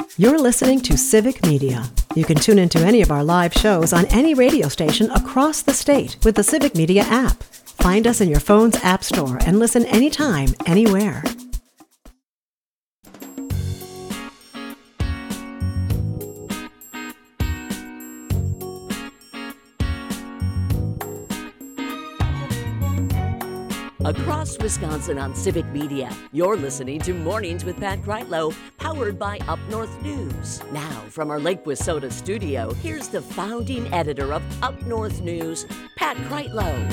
You're listening to Civic Media. You can tune into any of our live shows on any radio station across the state with the Civic Media app. Find us in your phone's app store and listen anytime, anywhere. Across Wisconsin on Civic Media, you're listening to Mornings with Pat Kreitlow, powered by Up North News. Now, from our Lake Wissota studio, here's the founding editor of Up North News, Pat Kreitlow.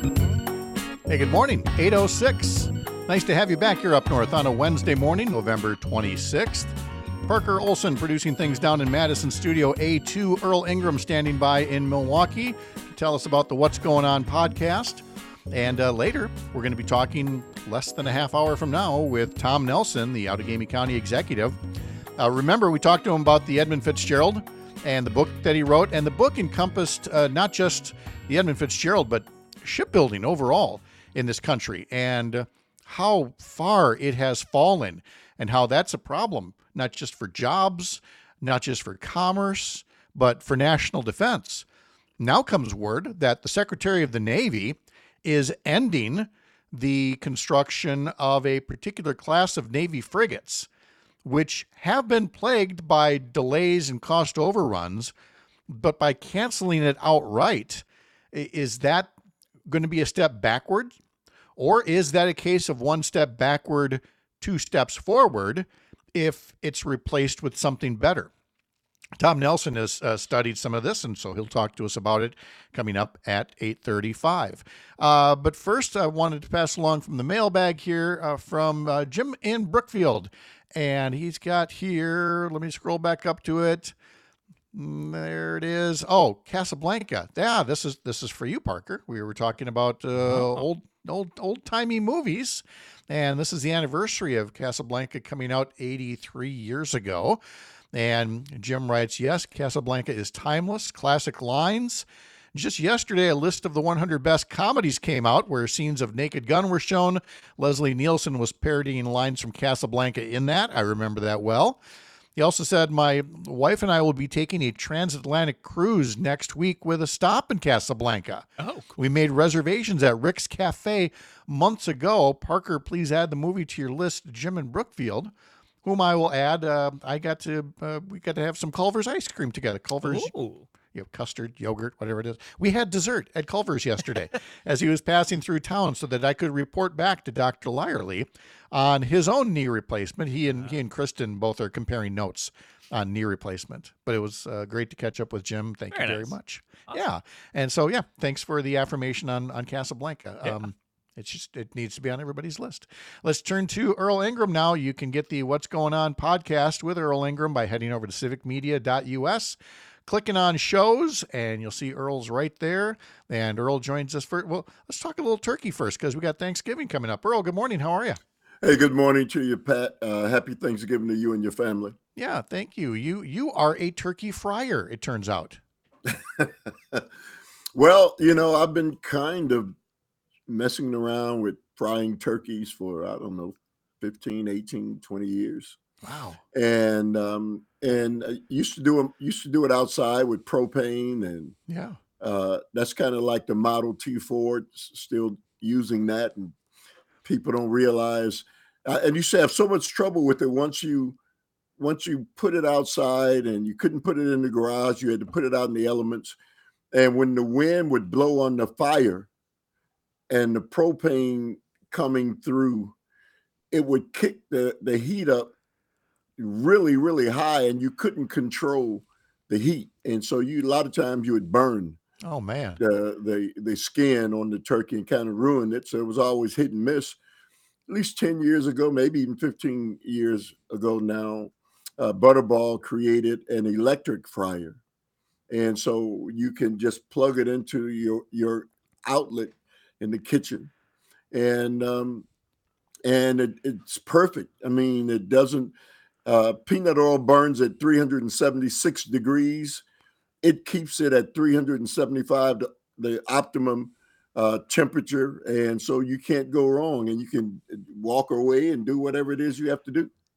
Hey, good morning, 8:06. Nice to have you back here up north on a Wednesday morning, November 26th. Parker Olson producing things down in Madison Studio A2. Earl Ingram standing by in Milwaukee to tell us about the What's Going On podcast. And later, we're going to be talking less than a half hour from now with Tom Nelson, the Outagamie County executive. Remember, we talked to him about the Edmund Fitzgerald and the book that he wrote. And the book encompassed not just the Edmund Fitzgerald, but shipbuilding overall in this country and how far it has fallen and how that's a problem, not just for jobs, not just for commerce, but for national defense. Now comes word that the Secretary of the Navy is ending the construction of a particular class of Navy frigates, which have been plagued by delays and cost overruns, but by canceling it outright, is that going to be a step backward? Or is that a case of one step backward, two steps forward if it's replaced with something better? Tom Nelson has studied some of this, and so he'll talk to us about it coming up at 8:35. But first, I wanted to pass along from the mailbag here from Jim in Brookfield. And he's got here, let me scroll back up to it. There it is. Oh, Casablanca. Yeah, this is for you, Parker. We were talking about old-timey movies. And this is the anniversary of Casablanca coming out 83 years ago. And Jim writes, yes, Casablanca is timeless, classic lines. Just yesterday, a list of the 100 best comedies came out where scenes of Naked Gun were shown. Leslie Nielsen was parodying lines from Casablanca in that. I remember that well. He also said, my wife and I will be taking a transatlantic cruise next week with a stop in Casablanca. Oh, cool. We made reservations at Rick's Cafe months ago. Parker, please add the movie to your list, Jim in Brookfield. Whom I will add, we got to have some Culver's ice cream together. Culver's, custard, yogurt, whatever it is. We had dessert at Culver's yesterday as he was passing through town so that I could report back to Dr. Lyerly on his own knee replacement. He and Kristen both are comparing notes on knee replacement. But it was great to catch up with Jim. Thank you very much. Awesome. Yeah. And so, thanks for the affirmation on Casablanca. Yeah. It needs to be on everybody's list. Let's turn to Earl Ingram now. You can get the What's Going On podcast with Earl Ingram by heading over to civicmedia.us, clicking on shows, and you'll see Earl's right there. And Earl joins us first. Well, let's talk a little turkey first because we got Thanksgiving coming up. Earl, good morning. How are you? Hey, good morning to you, Pat. Happy Thanksgiving to you and your family. Yeah, thank you. You are a turkey fryer, it turns out. Well, I've been kind of messing around with frying turkeys for, 15, 18, 20 years. Wow. And I used to do it outside with propane, and that's kind of like the Model T Ford, still using that, and people don't realize, and you used to have so much trouble with it once you put it outside, and you couldn't put it in the garage, you had to put it out in the elements. And when the wind would blow on the fire and the propane coming through, it would kick the heat up really, really high, and you couldn't control the heat. And so a lot of times you would burn Oh man, the skin on the turkey and kind of ruined it. So it was always hit and miss. At least 10 years ago, maybe even 15 years ago now, Butterball created an electric fryer. And so you can just plug it into your outlet in the kitchen. And it's perfect. I mean, it doesn't, peanut oil burns at 376 degrees. It keeps it at 375, the optimum temperature. And so you can't go wrong, and you can walk away and do whatever it is you have to do.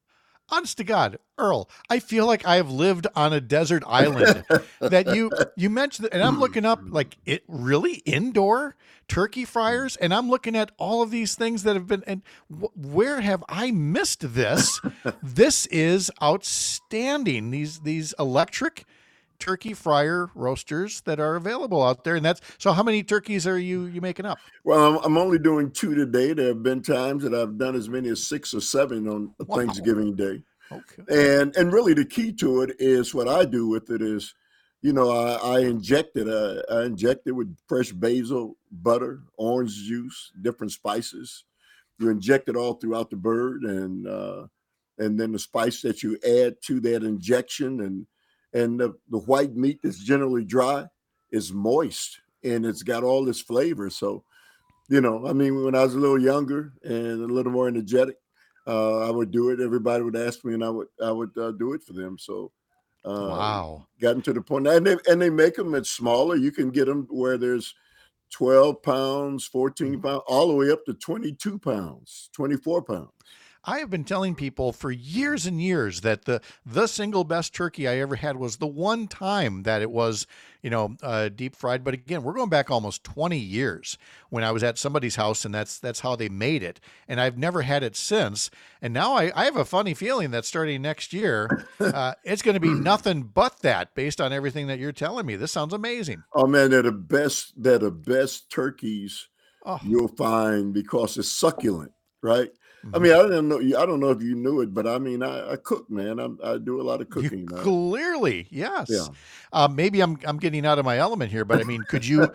Honest to God, Earl, I feel like I have lived on a desert island. That you mentioned, and I'm looking up like it really indoor turkey fryers, and I'm looking at all of these things that have been. And where have I missed this? This is outstanding. These electric turkey fryer roasters that are available out there, and that's so. How many turkeys are you making up? Well, I'm only doing 2 today. There have been times that I've done as many as 6 or 7 on Thanksgiving Day. Okay. And really the key to it is what I do with it is, I inject it. I inject it with fresh basil, butter, orange juice, different spices. You inject it all throughout the bird, and then the spice that you add to that injection, and the white meat that's generally dry is moist, and it's got all this flavor. So, when I was a little younger and a little more energetic, I would do it. Everybody would ask me, and I would do it for them. So, Wow. gotten to the point, and they make them at smaller. You can get them where there's 12 pounds, 14 pounds, all the way up to 22 pounds, 24 pounds. I have been telling people for years and years that the single best turkey I ever had was the one time that it was, deep fried. But again, we're going back almost 20 years when I was at somebody's house, and that's how they made it. And I've never had it since. And now I have a funny feeling that starting next year, it's going to be nothing but that based on everything that you're telling me. This sounds amazing. Oh man, they're the best turkeys you'll find because it's succulent, right? I mean, I don't know if you knew it, but I mean, I cook, man. I do a lot of cooking. Clearly, yes. Yeah. Maybe I'm getting out of my element here, but I mean, could you,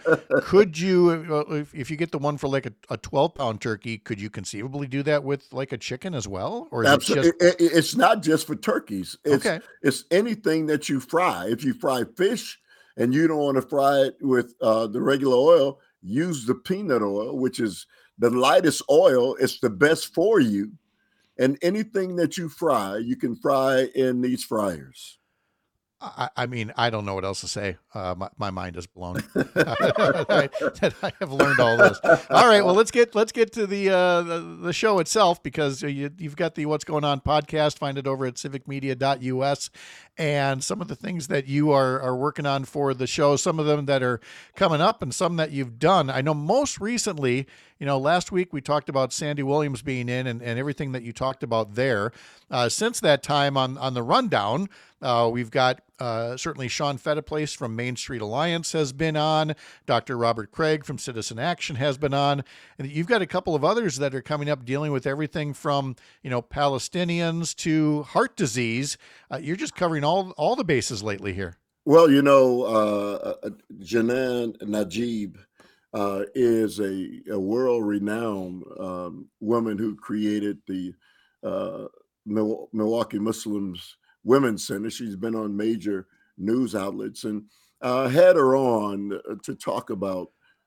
if you get the one for like a 12-pound turkey, could you conceivably do that with like a chicken as well? Or is absolutely, it's not just for turkeys. It's anything that you fry. If you fry fish and you don't want to fry it with the regular oil, use the peanut oil, which is the lightest oil. It's the best for you. And anything that you fry, you can fry in these fryers. I mean, I don't know what else to say. My mind is blown. I have learned all this. All right, well, let's get to the show itself, because you've got the What's Going On podcast. Find it over at civicmedia.us, and some of the things that you are working on for the show. Some of them that are coming up, and some that you've done. I know most recently, last week we talked about Sandy Williams being in, and everything that you talked about there. Since that time on the rundown, we've got certainly Sean Fettiplace from Main Street Alliance has been on. Dr. Robert Craig from Citizen Action has been on. And you've got a couple of others that are coming up dealing with everything from, Palestinians to heart disease. You're just covering all the bases lately here. Well, Janan Najib is a world-renowned woman who created the Milwaukee Muslims Women's Center. She's been on major news outlets, and had her on to talk about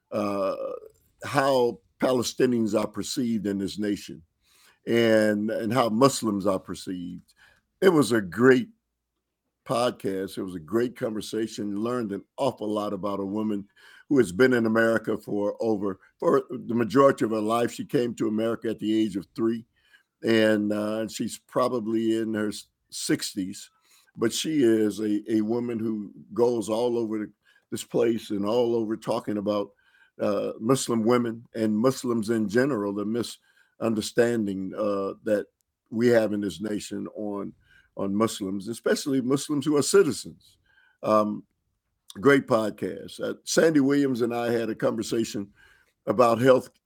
how Palestinians are perceived in this nation, and how Muslims are perceived. It was a great podcast. It was a great conversation. Learned an awful lot about a woman who has been in America for the majority of her life. She came to America at the age of 3, and she's probably in her 60s, but she is a woman who goes all over this place and all over talking about Muslim women and Muslims in general, the misunderstanding that we have in this nation on Muslims, especially Muslims who are citizens. Great podcast. Sandy Williams and I had a conversation about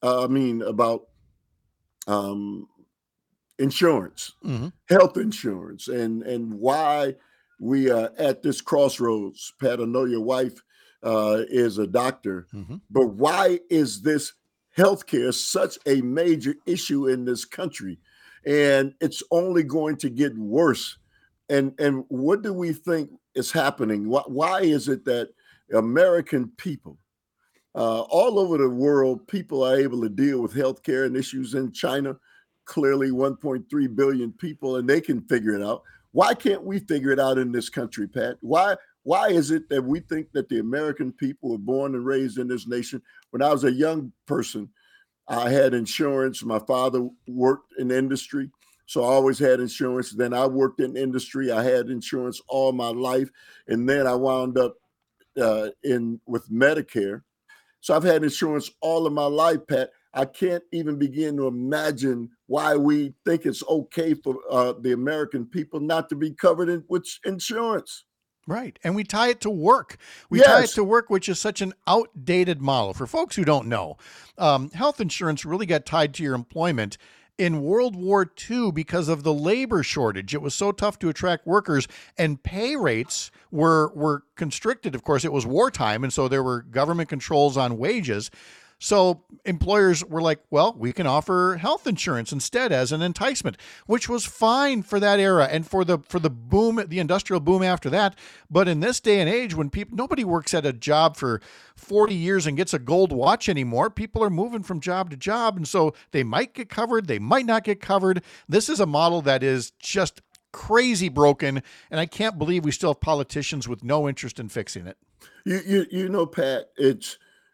insurance, health insurance, and why we are at this crossroads. Pat, I know your wife is a doctor, but why is this healthcare such a major issue in this country? And it's only going to get worse. And what do we think is happening? Why is it that American people, all over the world, people are able to deal with healthcare and issues? In China, clearly 1.3 billion people, and they can figure it out. Why can't we figure it out in this country, Pat? Why is it that we think that the American people were born and raised in this nation? When I was a young person, I had insurance. My father worked in the industry, So I always had insurance. Then I worked in industry. I had insurance all my life. And then I wound up with Medicare. So I've had insurance all of my life, Pat. I can't even begin to imagine why we think it's okay for the American people not to be covered with insurance. Right. And we tie it to work. We tie it to work, which is such an outdated model. For folks who don't know, health insurance really got tied to your employment in World War II because of the labor shortage. It was so tough to attract workers, and pay rates were constricted. Of course, it was wartime, and so there were government controls on wages. So employers were like, well, we can offer health insurance instead as an enticement, which was fine for that era and for the boom, the industrial boom after that. But in this day and age, when nobody works at a job for 40 years and gets a gold watch anymore, people are moving from job to job. And so they might get covered, they might not get covered. This is a model that is just crazy broken. And I can't believe we still have politicians with no interest in fixing it. You know, Pat, it's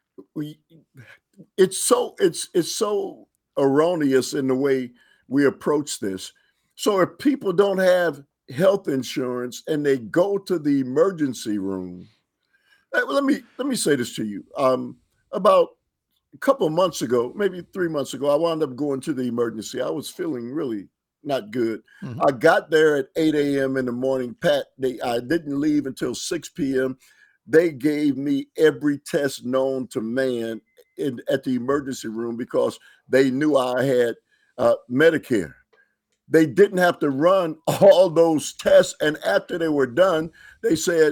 so erroneous in the way we approach this. So if people don't have health insurance and they go to the emergency room, let me say this to you. About a couple of months ago, maybe 3 months ago, I wound up going to the emergency. I was feeling really not good. Mm-hmm. I got there at 8 a.m. in the morning, Pat. I didn't leave until 6 p.m. They gave me every test known to man at the emergency room because they knew I had Medicare. They didn't have to run all those tests. And after they were done, they said,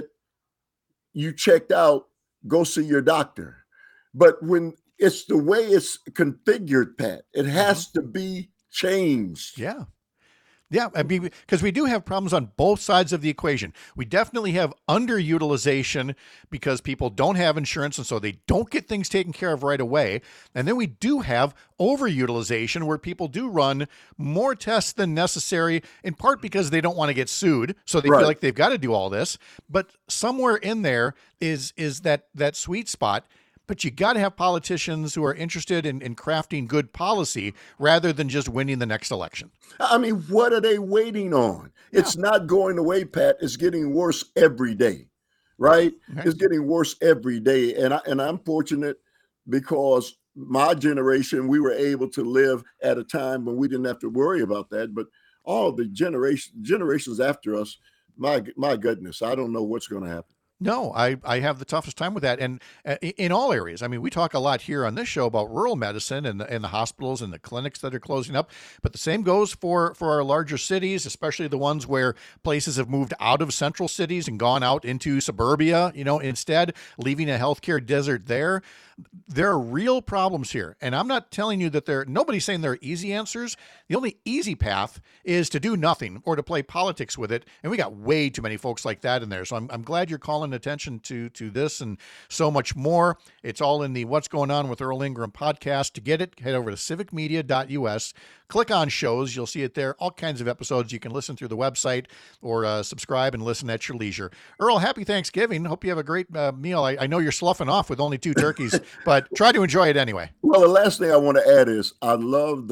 you checked out, go see your doctor. But when it's the way it's configured, Pat, it has to be changed. Yeah. Yeah, I mean, because we do have problems on both sides of the equation. We definitely have underutilization because people don't have insurance and so they don't get things taken care of right away. And then we do have overutilization where people do run more tests than necessary, in part because they don't want to get sued. So they feel like they've got to do all this. But somewhere in there is that sweet spot. But you got to have politicians who are interested in crafting good policy rather than just winning the next election. I mean, what are they waiting on? Yeah. It's not going away, Pat. It's getting worse every day, right? Okay. It's getting worse every day. And I'm fortunate because my generation, we were able to live at a time when we didn't have to worry about that. But all the generations after us, my goodness, I don't know what's going to happen. No, I have the toughest time with that. And in all areas, I mean, we talk a lot here on this show about rural medicine and the hospitals and the clinics that are closing up. But the same goes for our larger cities, especially the ones where places have moved out of central cities and gone out into suburbia, instead, leaving a healthcare desert there. There are real problems here. And I'm not telling you that nobody's saying there are easy answers. The only easy path is to do nothing or to play politics with it. And we got way too many folks like that in there. So I'm glad you're calling attention to this and so much more. It's all in the What's Going On with Earl Ingram podcast. To get it, head over to civicmedia.us. Click on shows. You'll see it there. All kinds of episodes. You can listen through the website or subscribe and listen at your leisure. Earl, happy Thanksgiving. Hope you have a great meal. I know you're sloughing off with only 2 turkeys, but try to enjoy it anyway. Well, the last thing I want to add is I love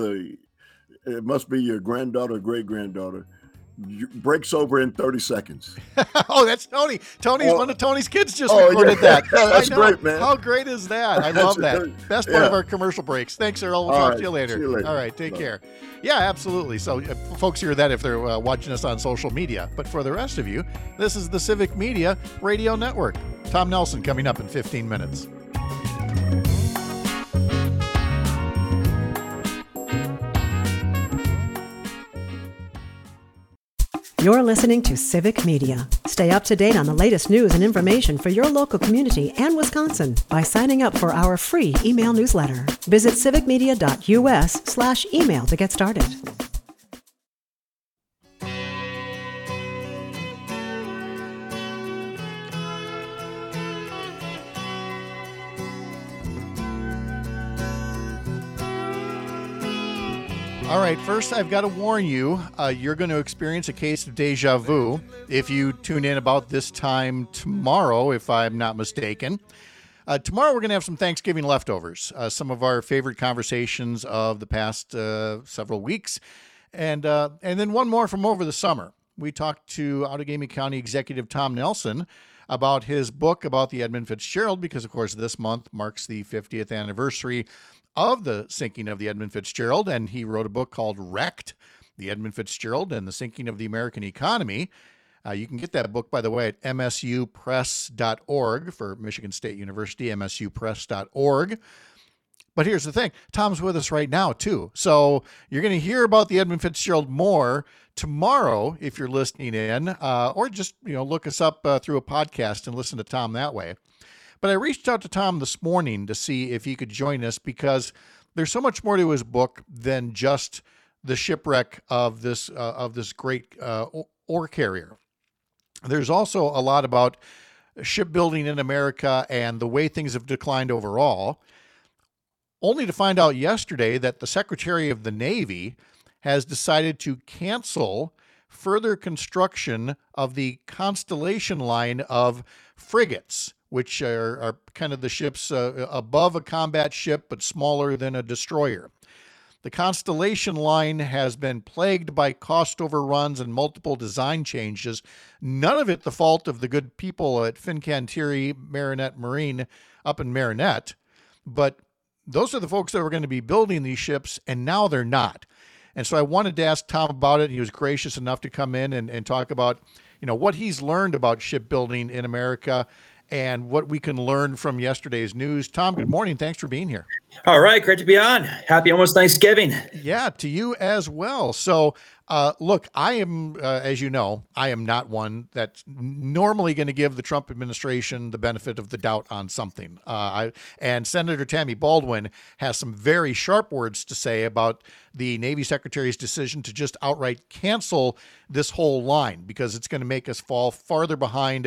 it must be your granddaughter, great-granddaughter, breaks over in 30 seconds. Oh, that's Tony. One of Tony's kids just recorded that. That's great, man. How great is that? I love that. Best part of our commercial breaks. Thanks, Earl. We'll talk to you later. All right, take care. Yeah, absolutely. So folks hear that if they're watching us on social media. But for the rest of you, this is the Civic Media Radio Network. Tom Nelson coming up in 15 minutes. You're listening to Civic Media. Stay up to date on the latest news and information for your local community and Wisconsin by signing up for our free email newsletter. Visit civicmedia.us/email to get started. All right, first I've got to warn you, you're going to experience a case of deja vu if you tune in about this time tomorrow, if I'm not mistaken. Tomorrow we're going to have some Thanksgiving leftovers, some of our favorite conversations of the past several weeks. And then one more from over the summer. We talked to Outagamie County Executive Tom Nelson about his book about the Edmund Fitzgerald, because, of course, this month marks the 50th anniversary of the sinking of the Edmund Fitzgerald, and he wrote a book called Wrecked, The Edmund Fitzgerald and the Sinking of the American Economy. You can get that book, by the way, at msupress.org for Michigan State University, msupress.org. But here's the thing. Tom's with us right now, too. So you're going to hear about the Edmund Fitzgerald more tomorrow if you're listening in, or just look us up through a podcast and listen to Tom that way. But I reached out to Tom this morning to see if he could join us, because there's so much more to his book than just the shipwreck of this great ore carrier. There's also a lot about shipbuilding in America and the way things have declined overall, only to find out yesterday that the Secretary of the Navy has decided to cancel further construction of the Constellation line of frigates, which are kind of the ships above a combat ship but smaller than a destroyer. The Constellation line has been plagued by cost overruns and multiple design changes, none of it the fault of the good people at Fincantieri Marinette Marine up in Marinette, but those are the folks that were going to be building these ships, and now they're not. And so I wanted to ask Tom about it. He was gracious enough to come in and talk about, what he's learned about shipbuilding in America and what we can learn from yesterday's news. Tom, good morning. Thanks for being here. All right. Great to be on. Happy almost Thanksgiving. Yeah, to you as well. So, look, I am, as you know, I am not one that's normally going to give the Trump administration the benefit of the doubt on something. And Senator Tammy Baldwin has some very sharp words to say about the Navy Secretary's decision to just outright cancel this whole line, because it's going to make us fall further behind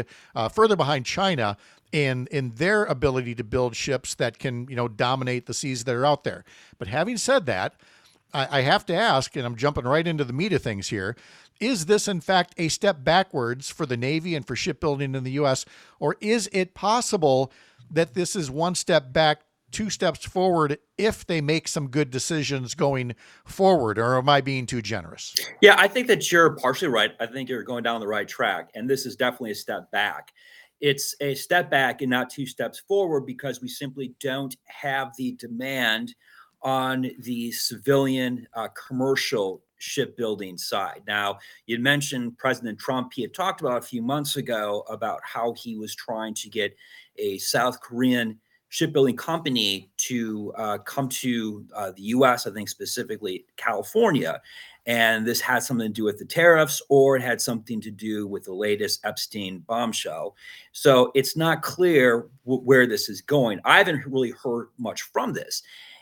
China in their ability to build ships that can, dominate the seas that are out there. But having said that, I have to ask, and I'm jumping right into the meat of things here, is this in fact a step backwards for the Navy and for shipbuilding in the U.S., or is it possible that this is one step back, two steps forward if they make some good decisions going forward, or am I being too generous? Yeah, I think that you're partially right. I think you're going down the right track, and this is definitely a step back. It's a step back and not two steps forward, because we simply don't have the demand on the civilian commercial shipbuilding side. Now, you mentioned President Trump. He had talked about a few months ago about how he was trying to get a South Korean shipbuilding company to come to the U.S., I think specifically California. And this had something to do with the tariffs, or it had something to do with the latest Epstein bombshell. So it's not clear where this is going. I haven't really heard much from this.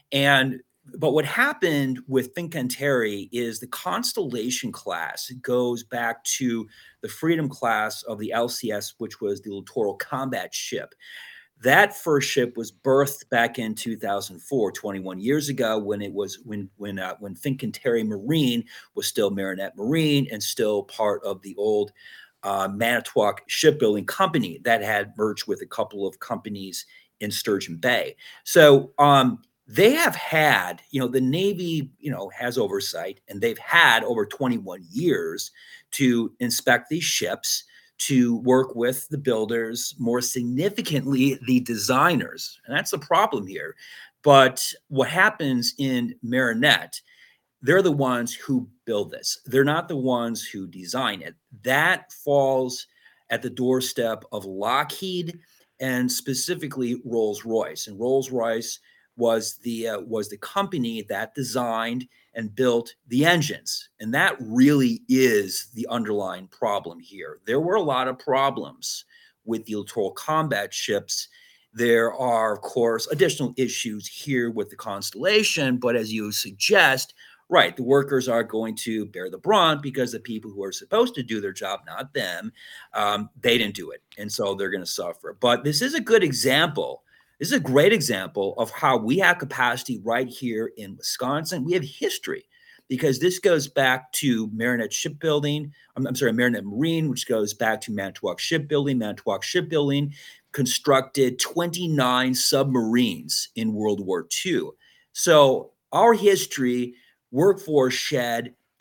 But what happened with Fincantieri is the Constellation class goes back to the Freedom class of the LCS, which was the littoral combat ship. That first ship was birthed back in 2004, 21 years ago, when Fincantieri Marine was still Marinette Marine and still part of the old Manitowoc Shipbuilding Company that had merged with a couple of companies in Sturgeon Bay. So they have had, the Navy, has oversight, and they've had over 21 years to inspect these ships, to work with the builders, more significantly, the designers. And that's the problem here. But what happens in Marinette, they're the ones who build this. They're not the ones who design it. That falls at the doorstep of Lockheed and specifically Rolls-Royce. And Rolls-Royce was the company that designed and built the engines. And that really is the underlying problem here. There were a lot of problems with the littoral combat ships. There are, of course, additional issues here with the Constellation, but as you suggest, right, the workers are going to bear the brunt, because the people who are supposed to do their job, not them, they didn't do it. And so they're going to suffer. But this is a good example. This is a great example of how we have capacity right here in Wisconsin. We have history, because this goes back to Marinette Shipbuilding. Marinette Marine, which goes back to Manitowoc Shipbuilding. Manitowoc Shipbuilding constructed 29 submarines in World War II. So our history, workforce shed,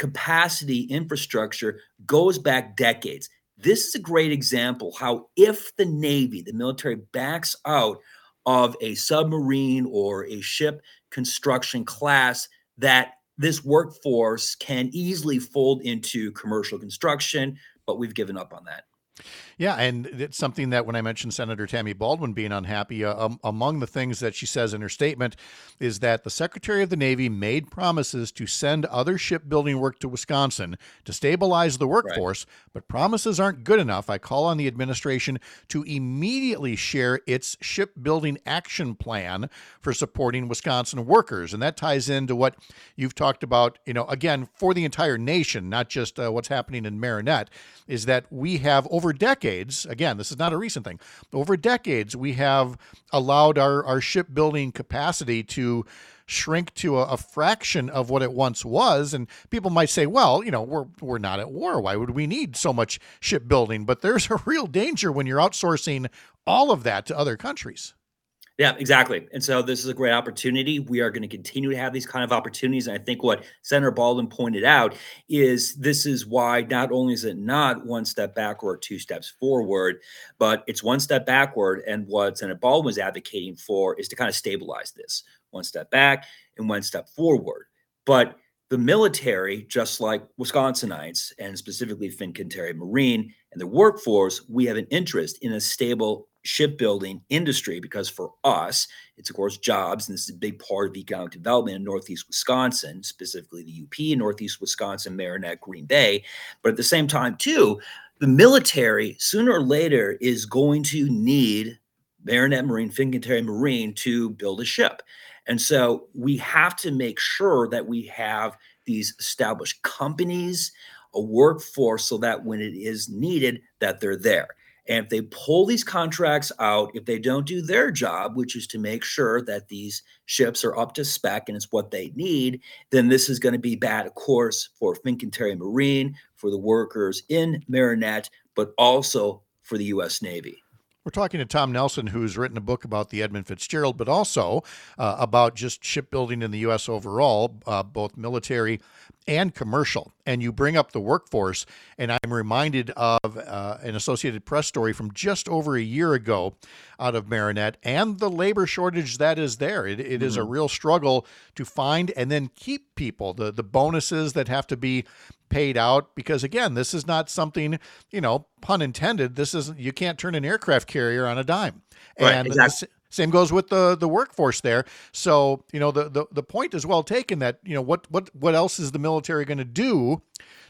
capacity infrastructure goes back decades. This is a great example how if the Navy, the military, backs out of a submarine or a ship construction class, that this workforce can easily fold into commercial construction, but we've given up on that. Yeah, and it's something that when I mentioned Senator Tammy Baldwin being unhappy, among the things that she says in her statement is that the Secretary of the Navy made promises to send other shipbuilding work to Wisconsin to stabilize the workforce, but promises aren't good enough. I call on the administration to immediately share its shipbuilding action plan for supporting Wisconsin workers. And that ties into what you've talked about, again, for the entire nation, not just what's happening in Marinette, is that we have over decades, again, this is not a recent thing, over decades, we have allowed our shipbuilding capacity to shrink to a fraction of what it once was. And people might say, well, we're not at war. Why would we need so much shipbuilding? But there's a real danger when you're outsourcing all of that to other countries. Yeah, exactly. And so this is a great opportunity. We are going to continue to have these kind of opportunities. And I think what Senator Baldwin pointed out is this is why not only is it not one step backward, two steps forward, but it's one step backward. And what Senator Baldwin was advocating for is to kind of stabilize this, one step back and one step forward. But the military, just like Wisconsinites and specifically Fincantieri Marine and the workforce, we have an interest in a stable shipbuilding industry because for us, it's of course jobs, and this is a big part of economic development in Northeast Wisconsin, specifically the UP, Northeast Wisconsin, Marinette, Green Bay. But at the same time, too, the military sooner or later is going to need Marinette Marine, Fincantieri Marine to build a ship. And so we have to make sure that we have these established companies, a workforce, so that when it is needed, that they're there. And if they pull these contracts out, if they don't do their job, which is to make sure that these ships are up to spec and it's what they need, then this is going to be bad, of course, for Fincantieri Marine, for the workers in Marinette, but also for the U.S. Navy. We're talking to Tom Nelson, who's written a book about the Edmund Fitzgerald, but also about just shipbuilding in the U.S. overall, both military and commercial. And you bring up the workforce, and I'm reminded of an Associated Press story from just over a year ago out of Marinette and the labor shortage that is there. It is a real struggle to find and then keep people, the bonuses that have to be paid out, because again, this is not something, pun intended, you can't turn an aircraft carrier on a dime. Right, and exactly. Same goes with the workforce there. So, the point is well taken that, what else is the military going to do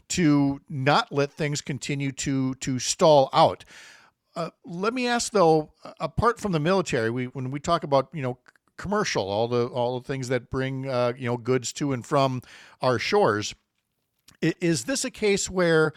to not let things continue to stall out? Let me ask though, apart from the military, when we talk about, commercial, all the things that bring, goods to and from our shores, is this a case where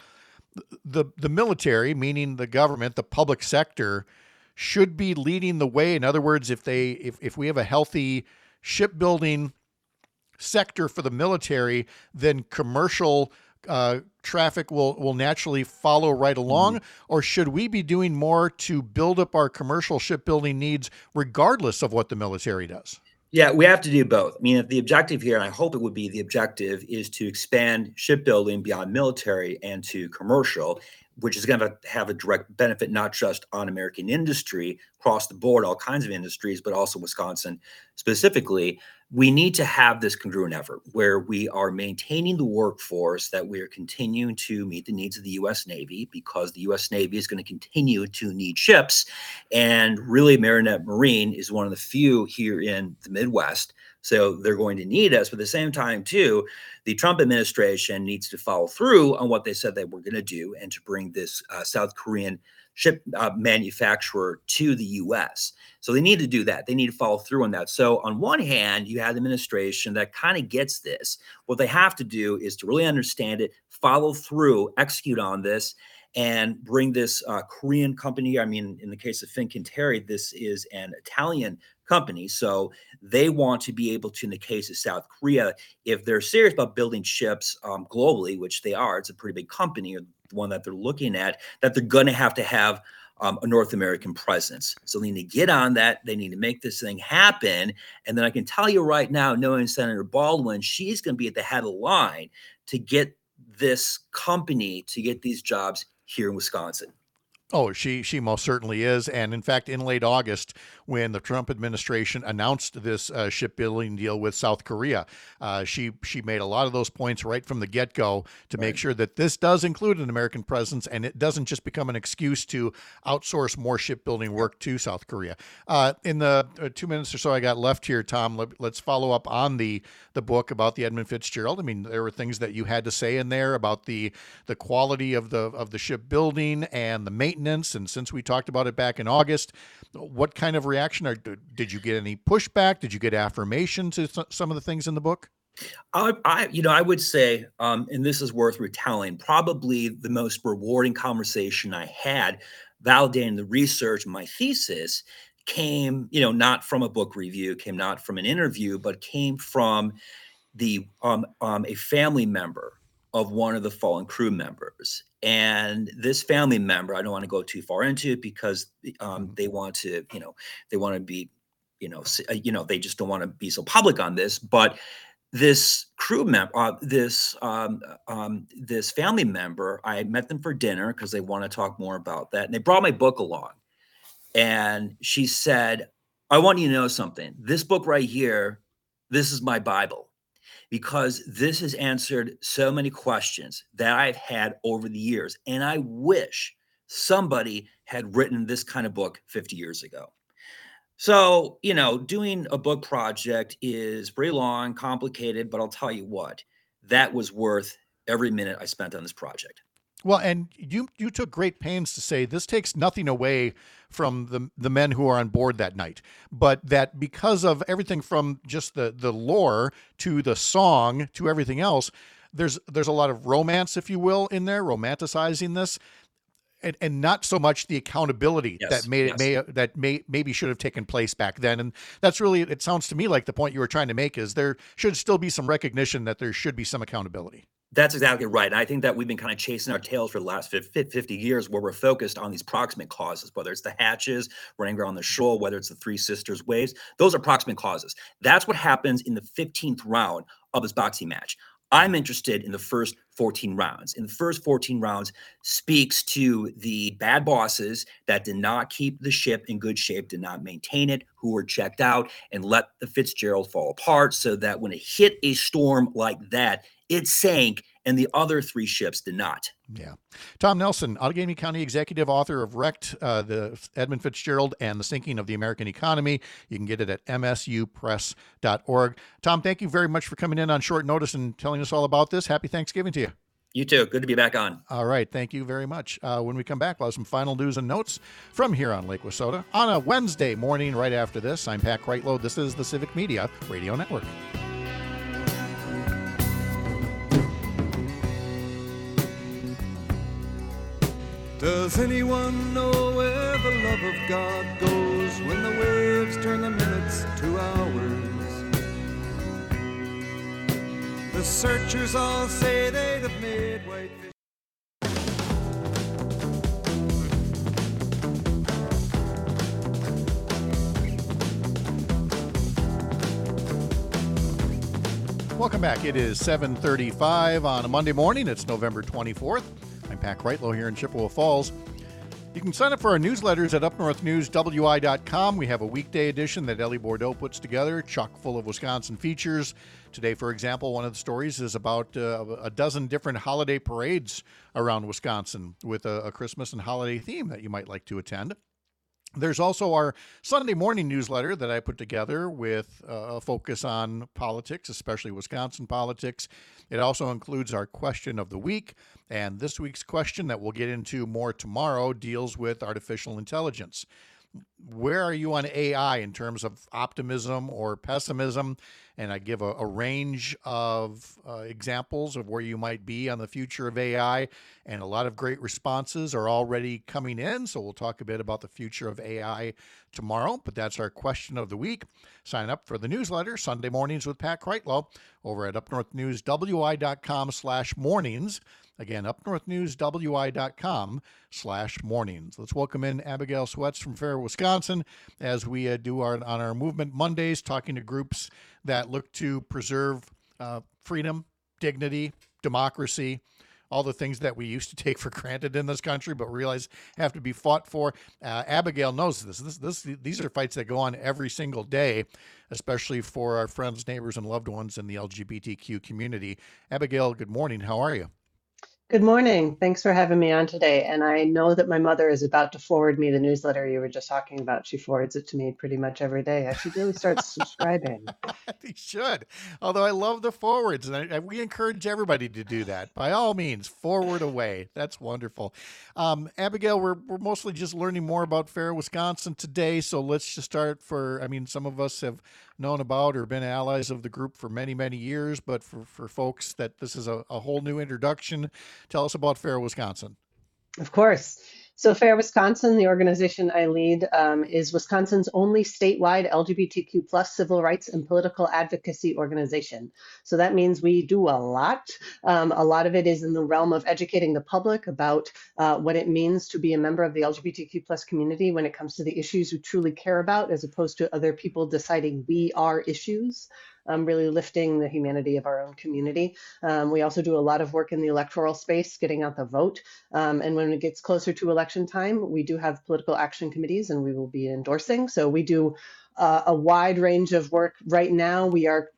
the military, meaning the government, the public sector, should be leading the way? In other words, if we have a healthy shipbuilding sector for the military, then commercial traffic will naturally follow right along? Or should we be doing more to build up our commercial shipbuilding needs regardless of what the military does? Yeah, we have to do both. I mean, the objective here, and I hope it would be the objective, is to expand shipbuilding beyond military and to commercial, which is going to have a direct benefit not just on American industry, across the board, all kinds of industries, but also Wisconsin specifically. We need to have this congruent effort where we are maintaining the workforce, that we are continuing to meet the needs of the U.S. Navy, because the U.S. Navy is going to continue to need ships. And really, Marinette Marine is one of the few here in the Midwest. So they're going to need us. But at the same time, too, the Trump administration needs to follow through on what they said they were going to do and to bring this South Korean ship manufacturer to the U.S. So they need to do that. They need to follow through on that. So on one hand, you have the administration that kind of gets this. What they have to do is to really understand it, follow through, execute on this, and bring this Korean company. I mean, in the case of Fincantieri, this is an Italian company. So they want to be able to, in the case of South Korea, if they're serious about building ships globally, which they are, it's a pretty big company, or the one that they're looking at, that they're going to have a North American presence. So they need to get on that. They need to make this thing happen. And then I can tell you right now, knowing Senator Baldwin, she's going to be at the head of the line to get this company to get these jobs here in Wisconsin. Oh, she most certainly is. And in fact, in late August, when the Trump administration announced this shipbuilding deal with South Korea, she made a lot of those points right from the get-go to make sure that this does include an American presence and it doesn't just become an excuse to outsource more shipbuilding work to South Korea. In the 2 minutes or so I got left here, Tom, let's follow up on the book about the Edmund Fitzgerald. I mean, there were things that you had to say in there about the quality of the shipbuilding and the maintenance. And since we talked about it back in August, what kind of reaction did you get? Any pushback? Did you get affirmation to some of the things in the book? I would say, and this is worth retelling, probably the most rewarding conversation I had validating the research, my thesis, came, not from a book review, came not from an interview, but came from a family member of one of the fallen crew members. And this family member, I don't want to go too far into it because they want to be, they just don't want to be so public on this. But this crew member, this family member, I met them for dinner because they want to talk more about that. And they brought my book along. And she said, I want you to know something. This book right here, this is my Bible. Because this has answered so many questions that I've had over the years. And I wish somebody had written this kind of book 50 years ago. So, doing a book project is pretty long, complicated, but I'll tell you what, that was worth every minute I spent on this project. Well, and you took great pains to say this takes nothing away from the men who are on board that night, but that because of everything from just the lore to the song to everything else, there's a lot of romance, if you will, in there, romanticizing this, and not so much the accountability that maybe should have taken place back then. And that's really, it sounds to me like the point you were trying to make is there should still be some recognition that there should be some accountability. That's exactly right. And I think that we've been kind of chasing our tails for the last 50 years where we're focused on these proximate causes, whether it's the hatches running around the shoal, whether it's the Three Sisters waves. Those are proximate causes. That's what happens in the 15th round of this boxing match. I'm interested in the first 14 rounds. In the first 14 rounds speaks to the bad bosses that did not keep the ship in good shape, did not maintain it, who were checked out, and let the Fitzgerald fall apart so that when it hit a storm like that, it sank, and the other three ships did not. Yeah. Tom Nelson, Outagamie County executive, author of Wrecked, the Edmund Fitzgerald and the Sinking of the American Economy. You can get it at msupress.org. Tom, thank you very much for coming in on short notice and telling us all about this. Happy Thanksgiving to you. You too. Good to be back on. All right. Thank you very much. When we come back, we'll have some final news and notes from here on Lake Wissota on a Wednesday morning right after this. I'm Pat Kreitlow. This is the Civic Media Radio Network. Does anyone know where the love of God goes when the waves turn the minutes to hours? The searchers all say they'd have made whitefish. Welcome back. It is 7:35 on a Monday morning. It's November 24th. I'm Pat Kreitlow here in Chippewa Falls. You can sign up for our newsletters at upnorthnewswi.com. We have a weekday edition that Ellie Bordeaux puts together, chock full of Wisconsin features. Today, for example, one of the stories is about a dozen different holiday parades around Wisconsin with a Christmas and holiday theme that you might like to attend. There's also our Sunday morning newsletter that I put together with a focus on politics, especially Wisconsin politics. It also includes our question of the week, and this week's question that we'll get into more tomorrow deals with artificial intelligence. Where are you on AI in terms of optimism or pessimism? And I give a range of examples of where you might be on the future of AI, and a lot of great responses are already coming in. So we'll talk a bit about the future of AI tomorrow, but that's our question of the week. Sign up for the newsletter, Sunday Mornings with Pat Kreitlow, over at upnorthnewswi.com/mornings. Again, upnorthnewswi.com/mornings. Let's welcome in Abigail Sweats from Fair, Wisconsin, as we do on our Movement Mondays, talking to groups that look to preserve freedom, dignity, democracy, all the things that we used to take for granted in this country, but realize have to be fought for. Abigail knows these are fights that go on every single day, especially for our friends, neighbors, and loved ones in the LGBTQ community. Abigail, good morning. How are you? Good morning. Thanks for having me on today. And I know that my mother is about to forward me the newsletter you were just talking about. She forwards it to me pretty much every day. I should really start subscribing. You should. Although I love the forwards, and we encourage everybody to do that. By all means, forward away. That's wonderful. Abigail, we're mostly just learning more about FAIR Wisconsin today. So let's just start some of us have known about or been allies of the group for many, many years. But for folks that this is a whole new introduction, tell us about FAIR Wisconsin. Of course. So FAIR Wisconsin, the organization I lead, is Wisconsin's only statewide LGBTQ plus civil rights and political advocacy organization. So that means we do a lot. A lot of it is in the realm of educating the public about what it means to be a member of the LGBTQ plus community when it comes to the issues we truly care about, as opposed to other people deciding we are issues. Really lifting the humanity of our own community. We also do a lot of work in the electoral space, getting out the vote. And when it gets closer to election time, we do have political action committees and we will be endorsing. So we do a wide range of work. Right now, we are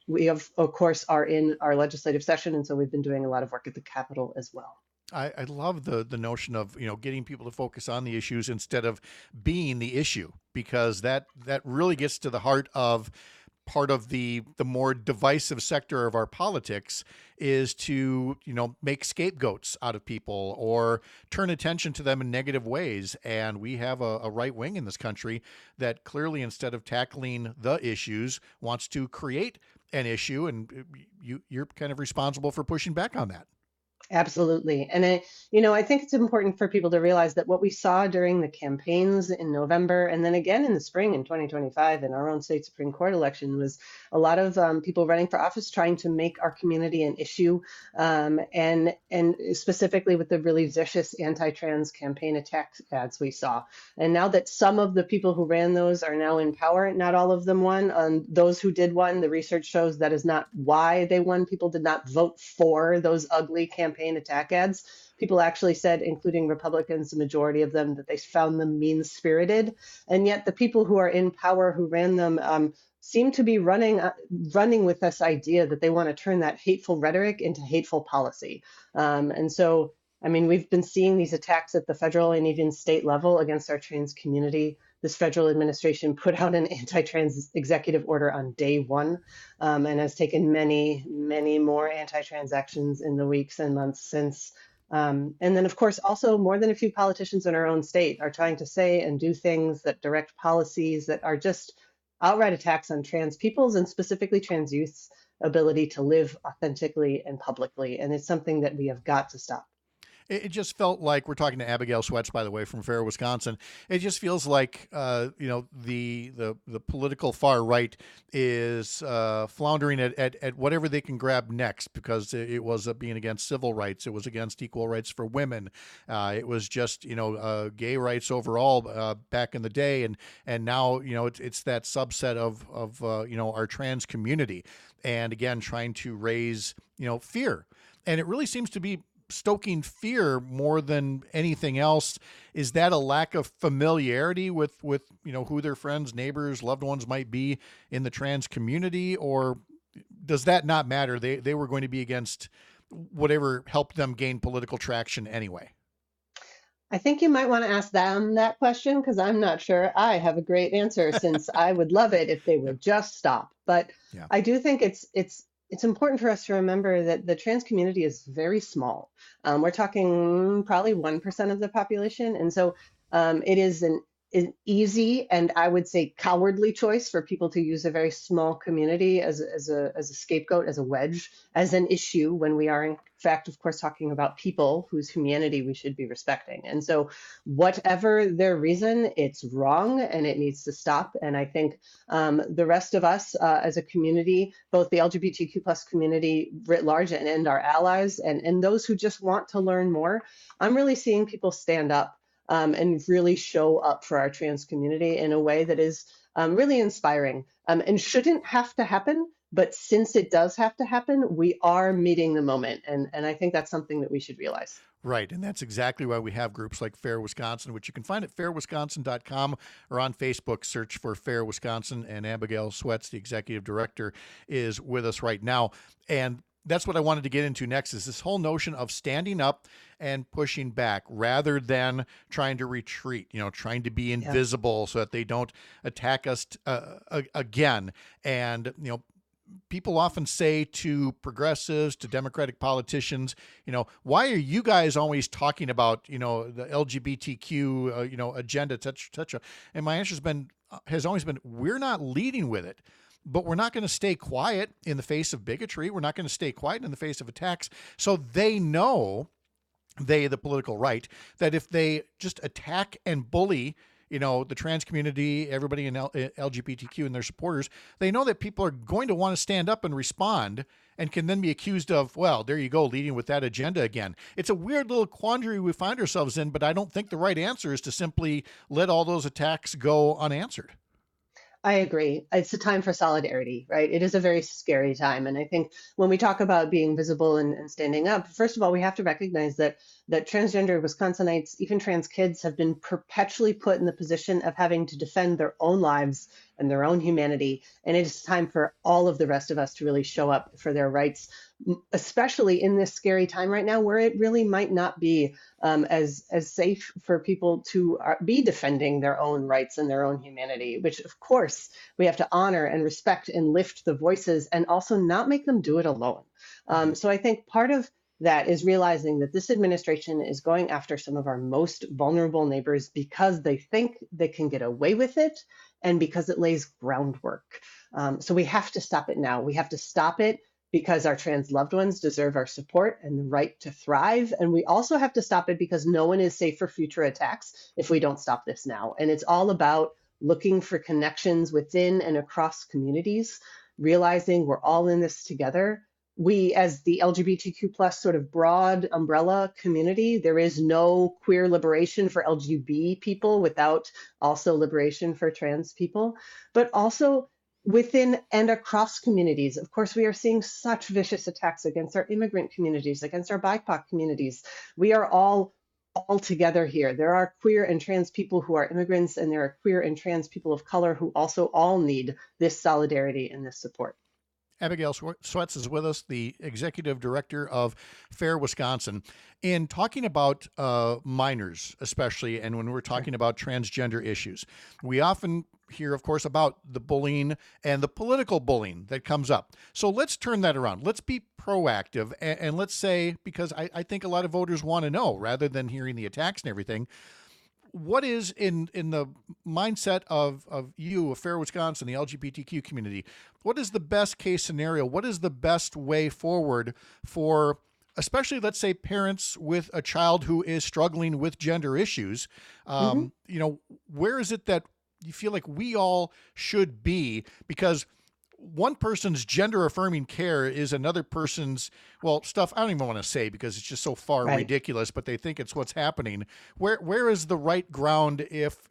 in our legislative session. And so we've been doing a lot of work at the Capitol as well. I love the notion of, getting people to focus on the issues instead of being the issue, because that really gets to the heart of part of the more divisive sector of our politics is to, make scapegoats out of people or turn attention to them in negative ways. And we have a right wing in this country that clearly, instead of tackling the issues, wants to create an issue. And you're kind of responsible for pushing back on that. Absolutely. And I think it's important for people to realize that what we saw during the campaigns in November and then again in the spring in 2025 in our own state Supreme Court election was a lot of people running for office trying to make our community an issue, and specifically with the really vicious anti-trans campaign attack ads we saw. And now that some of the people who ran those are now in power, not all of them won. Those who did won, the research shows that is not why they won. People did not vote for those ugly campaign attack ads. People actually said, including Republicans, the majority of them, that they found them mean-spirited. And yet the people who are in power who ran them seem to be running with this idea that they want to turn that hateful rhetoric into hateful policy. And so, we've been seeing these attacks at the federal and even state level against our trans community. This federal administration put out an anti-trans executive order on day one, and has taken many, many more anti-trans actions in the weeks and months since. And then, of course, also more than a few politicians in our own state are trying to say and do things that direct policies that are just outright attacks on trans people's and specifically trans youth's ability to live authentically and publicly. And it's something that we have got to stop. It just felt like, we're talking to Abigail Swetch, by the way, from FAIR Wisconsin. It just feels like, the political far right is floundering at whatever they can grab next, because it was being against civil rights. It was against equal rights for women. It was just, gay rights overall back in the day. And now, it's that subset of our trans community. And again, trying to raise, fear. And it really seems to be stoking fear more than anything else. Is that a lack of familiarity with who their friends, neighbors, loved ones might be in the trans community, or does that not matter? They were going to be against whatever helped them gain political traction anyway. I think you might want to ask them that question, because I'm not sure I have a great answer, since I would love it if they would just stop. But yeah. I do think it's important for us to remember that the trans community is very small. We're talking probably 1% of the population. And so it is an easy and I would say cowardly choice for people to use a very small community as a scapegoat, as a wedge, as an issue, when we are in fact, of course, talking about people whose humanity we should be respecting. And so whatever their reason, it's wrong and it needs to stop. And I think the rest of us as a community, both the LGBTQ plus community writ large and our allies and those who just want to learn more, I'm really seeing people stand up and really show up for our trans community in a way that is really inspiring and shouldn't have to happen. But since it does have to happen, we are meeting the moment. And I think that's something that we should realize. Right. And that's exactly why we have groups like Fair Wisconsin, which you can find at fairwisconsin.com or on Facebook. Search for Fair Wisconsin. And Abigail Sweats, the executive director, is with us right now. And that's what I wanted to get into next, is this whole notion of standing up and pushing back rather than trying to retreat, trying to be invisible so that they don't attack us again. And, people often say to progressives, to Democratic politicians, why are you guys always talking about, the LGBTQ, agenda, et cetera? And my answer has always been, we're not leading with it. But we're not going to stay quiet in the face of bigotry. We're not going to stay quiet in the face of attacks. So they know, the political right, that if they just attack and bully, the trans community, everybody in LGBTQ and their supporters, they know that people are going to want to stand up and respond and can then be accused of, well, there you go, leading with that agenda again. It's a weird little quandary we find ourselves in, but I don't think the right answer is to simply let all those attacks go unanswered. I agree. It's a time for solidarity, right? It is a very scary time. And I think when we talk about being visible and standing up, first of all, we have to recognize that transgender Wisconsinites, even trans kids, have been perpetually put in the position of having to defend their own lives and their own humanity. And it is time for all of the rest of us to really show up for their rights, especially in this scary time right now where it really might not be as safe for people to be defending their own rights and their own humanity, which of course we have to honor and respect and lift the voices and also not make them do it alone. So I think part of that is realizing that this administration is going after some of our most vulnerable neighbors because they think they can get away with it and because it lays groundwork. So we have to stop it now. We have to stop it because our trans loved ones deserve our support and the right to thrive. And we also have to stop it because no one is safe for future attacks if we don't stop this now. And it's all about looking for connections within and across communities, realizing we're all in this together. We, as the LGBTQ plus sort of broad umbrella community, there is no queer liberation for LGB people without also liberation for trans people, but also within and across communities. Of course, we are seeing such vicious attacks against our immigrant communities, against our BIPOC communities. We are all together here. There are queer and trans people who are immigrants, and there are queer and trans people of color who also all need this solidarity and this support. Abigail Sweats is with us, the executive director of Fair Wisconsin. In talking about minors, especially, and when we're talking about transgender issues, we often hear, of course, about the bullying and the political bullying that comes up. So let's turn that around. Let's be proactive. And let's say, because I think a lot of voters want to know, rather than hearing the attacks and everything, what is in the mindset of you, Fair Wisconsin, the LGBTQ community, what is the best case scenario? What is the best way forward for, especially, let's say, parents with a child who is struggling with gender issues? Where is it that you feel like we all should be? Because one person's gender affirming care is another person's, stuff I don't even want to say because it's just so far ridiculous, but they think it's what's happening. Where is the right ground if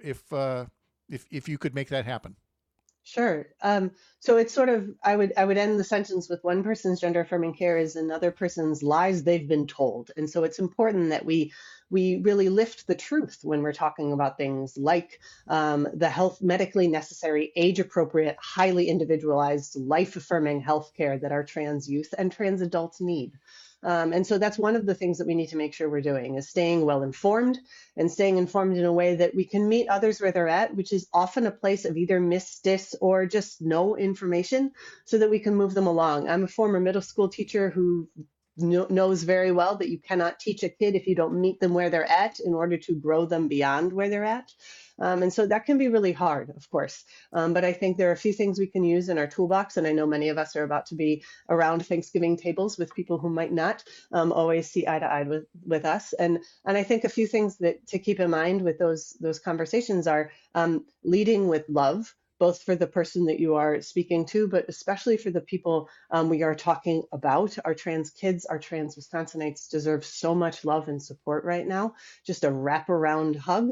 you could make that happen? Sure. So it's sort of, I would end the sentence with one person's gender affirming care is another person's lies they've been told. And so it's important that we really lift the truth when we're talking about things like the health, medically necessary, age-appropriate, highly individualized, life-affirming healthcare that our trans youth and trans adults need. And so that's one of the things that we need to make sure we're doing is staying well informed and staying informed in a way that we can meet others where they're at, which is often a place of either dis, or just no information so that we can move them along. I'm a former middle school teacher who knows very well that you cannot teach a kid if you don't meet them where they're at in order to grow them beyond where they're at. And so that can be really hard, of course. But I think there are a few things we can use in our toolbox. And I know many of us are about to be around Thanksgiving tables with people who might not always see eye to eye with us. And I think a few things that to keep in mind with those conversations are leading with love. both for the person that you are speaking to, but especially for the people we are talking about. Our trans kids, our trans Wisconsinites deserve so much love and support right now. Just a wraparound hug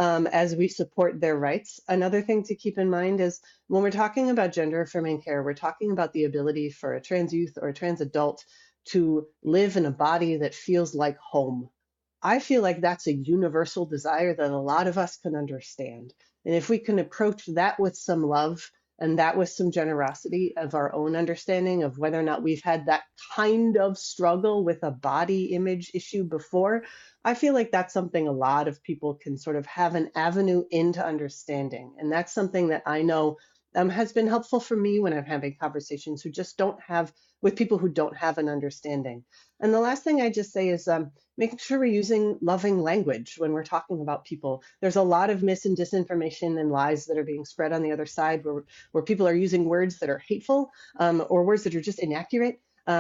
as we support their rights. Another thing to keep in mind is when we're talking about gender affirming care, we're talking about the ability for a trans youth or a trans adult to live in a body that feels like home. I feel like that's a universal desire that a lot of us can understand. And if we can approach that with some love and that with some generosity of our own understanding of whether or not we've had that kind of struggle with a body image issue before, I feel like that's something a lot of people can sort of have an avenue into understanding. And that's something that I know has been helpful for me when I'm having conversations who just don't have with people who don't have an understanding. And the last thing I just say is making sure we're using loving language when we're talking about people. There's a lot of mis and disinformation and lies that are being spread on the other side where people are using words that are hateful or words that are just inaccurate.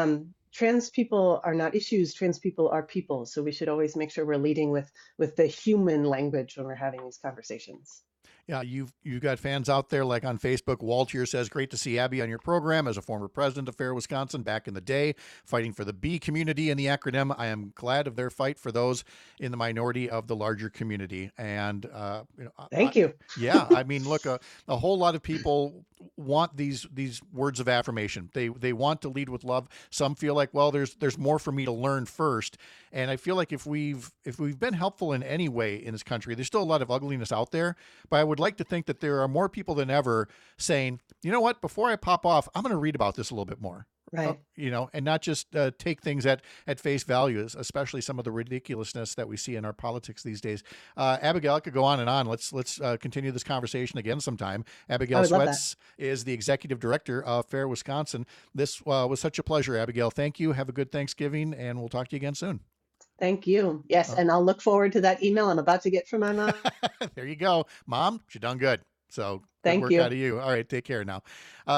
Trans people are not issues. Trans people are people. So we should always make sure we're leading with the human language when we're having these conversations. Yeah, you've got fans out there like on Facebook. Walt here says, great to see Abby on your program as a former president of Fair Wisconsin back in the day, fighting for the B community and the acronym. I am glad of their fight for those in the minority of the larger community. And, thank you. Yeah, I mean, look, a whole lot of people want these words of affirmation. They want to lead with love. Some feel like, well, there's more for me to learn first. And I feel like if we've been helpful in any way in this country, there's still a lot of ugliness out there, but I would like to think that there are more people than ever saying, you know what, before I pop off, I'm going to read about this a little bit more. Right. And not just take things at face value, especially some of the ridiculousness that we see in our politics these days. Abigail, I could go on and on. Let's continue this conversation again sometime. Abigail Sweats is the executive director of Fair Wisconsin. This was such a pleasure, Abigail. Thank you. Have a good Thanksgiving, and we'll talk to you again soon. Thank you. Yes, and I'll look forward to that email I'm about to get from my mom. There you go. Mom, she done good. So thank work you. Out of you. All right, take care now.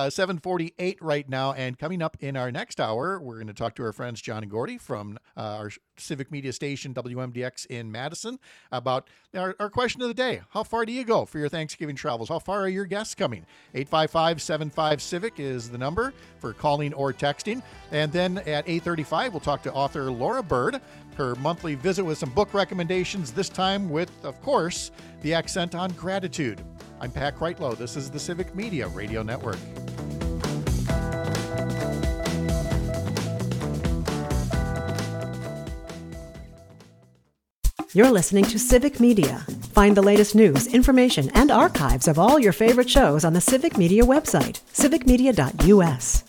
7:48 right now, and coming up in our next hour, we're going to talk to our friends John and Gordy from our civic media station WMDX in Madison about our question of the day. How far do you go for your Thanksgiving travels? How far are your guests coming? 855-75-CIVIC is the number for calling or texting. And then at 8:35, we'll talk to author Laura Bird, her monthly visit with some book recommendations, this time with, of course, the accent on gratitude. I'm Pat Kreitlow. This is the Civic Media Radio Network. You're listening to Civic Media. Find the latest news, information, and archives of all your favorite shows on the Civic Media website, civicmedia.us.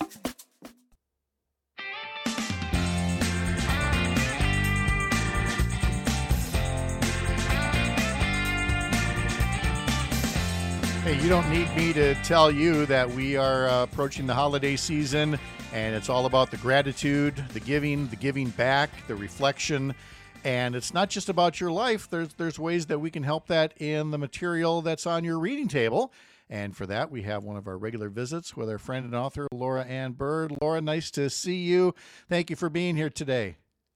Hey, you don't need me to tell you that we are approaching the holiday season, and it's all about the gratitude, the giving back, the reflection. And it's not just about your life. There's ways that we can help that in the material that's on your reading table. And for that, we have one of our regular visits with our friend and author, Laura Ann Bird. Laura, nice to see you. Thank you for being here today.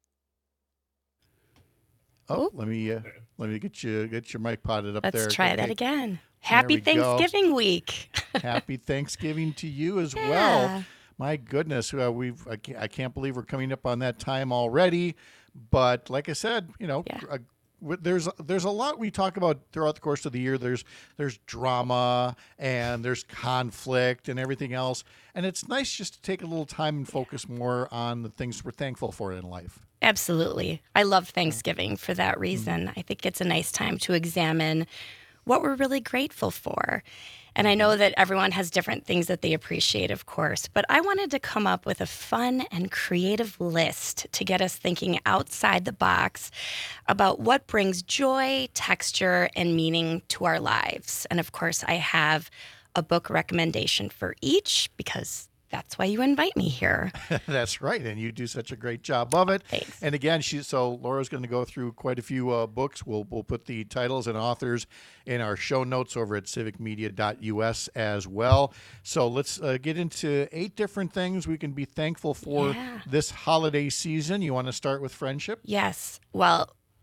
Oh, let me get your mic potted up there. Let's try that again. Happy Thanksgiving week. Happy Thanksgiving to you as well. My goodness, I can't believe we're coming up on that time already. But like I said, there's a lot we talk about throughout the course of the year. There's drama and there's conflict and everything else. And it's nice just to take a little time and focus more on the things we're thankful for in life. Absolutely. I love Thanksgiving for that reason. I think it's a nice time to examine what we're really grateful for. And I know that everyone has different things that they appreciate, of course, but I wanted to come up with a fun and creative list to get us thinking outside the box about what brings joy, texture, and meaning to our lives. And of course, I have a book recommendation for each because that's why you invite me here. That's right. And you do such a great job of it. Thanks. And again, Laura's going to go through quite a few books. We'll put the titles and authors in our show notes over at civicmedia.us as well. So let's get into 8 different things we can be thankful for this holiday season. You want to start with friendship? Yes. Well,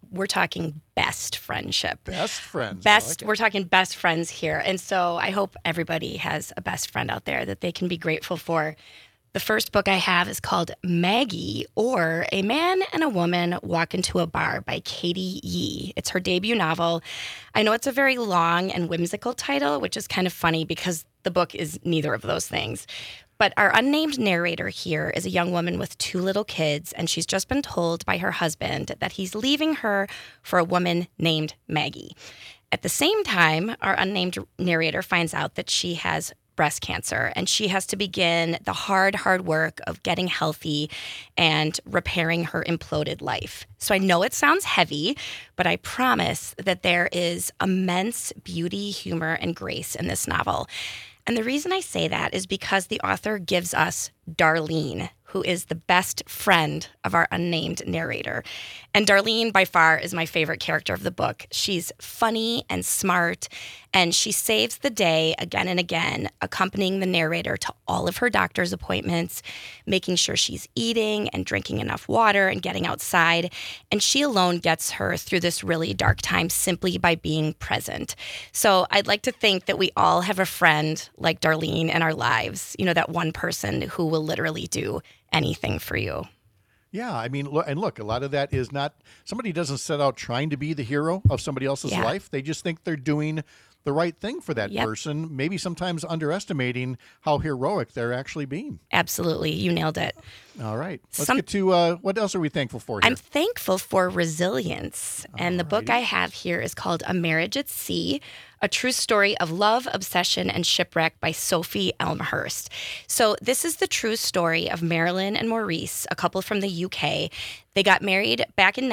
we're talking best friendship. Best friends. Best. We're talking best friends here. And so I hope everybody has a best friend out there that they can be grateful for. The first book I have is called Maggie, or A Man and a Woman Walk into a Bar by Katie Yee. It's her debut novel. I know it's a very long and whimsical title, which is kind of funny because the book is neither of those things. But our unnamed narrator here is a young woman with 2 little kids, and she's just been told by her husband that he's leaving her for a woman named Maggie. At the same time, our unnamed narrator finds out that she has breast cancer, and she has to begin the hard work of getting healthy and repairing her imploded life. So I know it sounds heavy, but I promise that there is immense beauty, humor, and grace in this novel. And the reason I say that is because the author gives us Darlene, who is the best friend of our unnamed narrator. And Darlene, by far, is my favorite character of the book. She's funny and smart, and she saves the day again and again, accompanying the narrator to all of her doctor's appointments, making sure she's eating and drinking enough water and getting outside. And she alone gets her through this really dark time simply by being present. So I'd like to think that we all have a friend like Darlene in our lives, you know, that one person who will literally do anything for you. Yeah, I mean, look, a lot of that is not, somebody doesn't set out trying to be the hero of somebody else's life. They just think they're doing the right thing for that person, maybe sometimes underestimating how heroic they're actually being. Absolutely. You nailed it. All right. Let's get to what else are we thankful for here? I'm thankful for resilience. And the book I have here is called A Marriage at Sea, a true story of love, obsession, and shipwreck by Sophie Elmhurst. So this is the true story of Marilyn and Maurice, a couple from the UK. They got married back in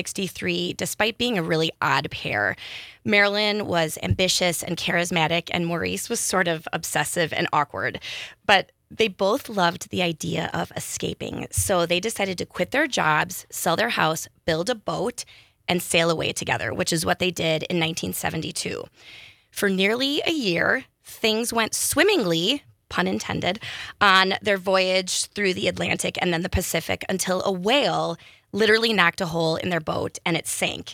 1963, despite being a really odd pair. Marilyn was ambitious and charismatic, and Maurice was sort of obsessive and awkward. But they both loved the idea of escaping. So they decided to quit their jobs, sell their house, build a boat, and sail away together, which is what they did in 1972. For nearly a year, things went swimmingly, pun intended, on their voyage through the Atlantic and then the Pacific until a whale literally knocked a hole in their boat and it sank.